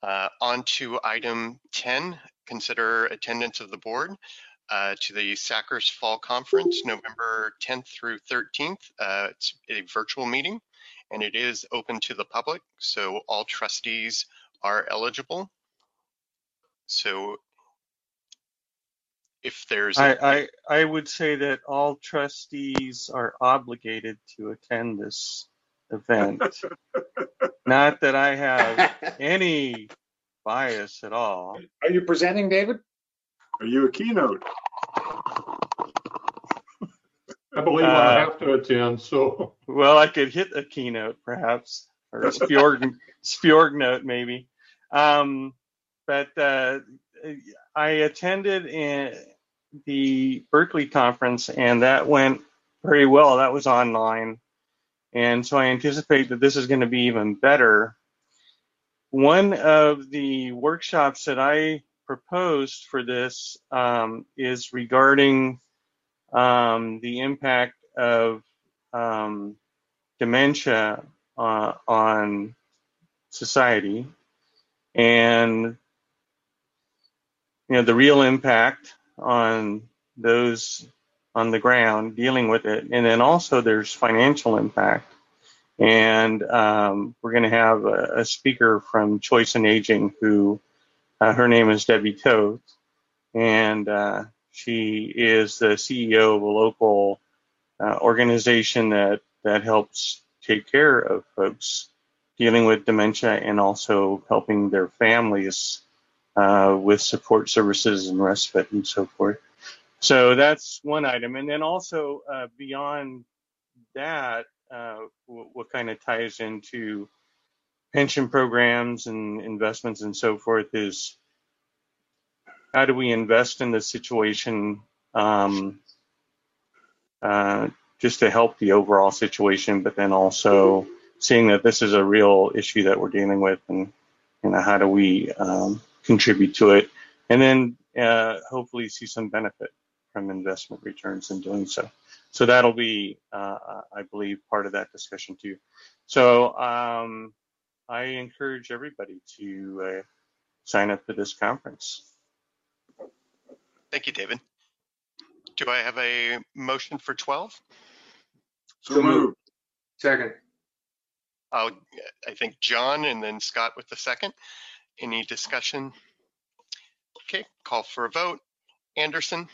On to item 10, consider attendance of the board to the SACRS Fall Conference, November 10th through 13th. It's a virtual meeting and it is open to the public, so all trustees are eligible. So if there's I would say that all trustees are obligated to attend this event. Not that I have any bias at all. Are you presenting, David? Are you a keynote? I believe I have to attend, so. Well, I could hit a keynote perhaps, or a Spjorg note maybe. But I attended the Berkeley conference and that went very well. That was online. And so I anticipate that this is going to be even better. One of the workshops that I proposed for this is regarding the impact of dementia on society, and the real impact on those on the ground dealing with it, and then also there's financial impact. And we're going to have a speaker from Choice in Aging who her name is Debbie Toth, and she is the CEO of a local organization that helps take care of folks dealing with dementia and also helping their families with support services and respite and so forth. So that's one item. And then also beyond that, what kind of ties into pension programs and investments and so forth is how do we invest in this situation just to help the overall situation, but then also seeing that this is a real issue that we're dealing with, and how do we contribute to it, and then hopefully see some benefit from investment returns in doing so. So that'll be, I believe, part of that discussion too. So I encourage everybody to sign up for this conference. Thank you, David. Do I have a motion for 12? So moved. Second. I think John and then Scott with the second. Any discussion? Okay, call for a vote. Anderson?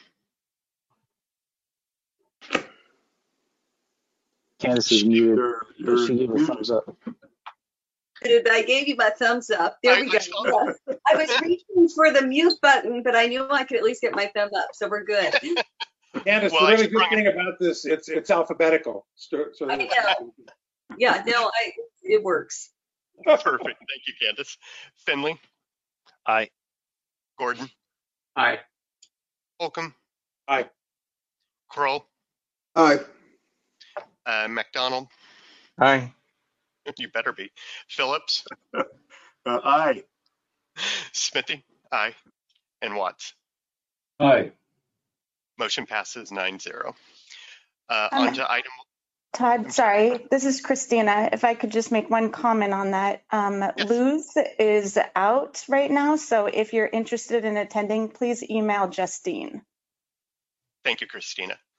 Candace is muted. You're She gave a thumbs up. I gave you my thumbs up. There we go. Yes. I was reaching for the mute button, but I knew I could at least get my thumb up, so we're good. Candace, the really good thing about this, it's alphabetical. So I know. Yeah, no, it works. Perfect. Thank you, Candace. Finley? Aye. Gordon? Aye. Holcomb? Aye. Kroll? Aye. McDonald? Aye. You better be. Phillips? Aye. Smithy? Aye. And Watts? Aye. Motion passes 9-0. On to item. Todd, sorry, this is Christina. If I could just make one comment on that. Yes. Luz is out right now, so if you're interested in attending, please email Justine. Thank you, Christina.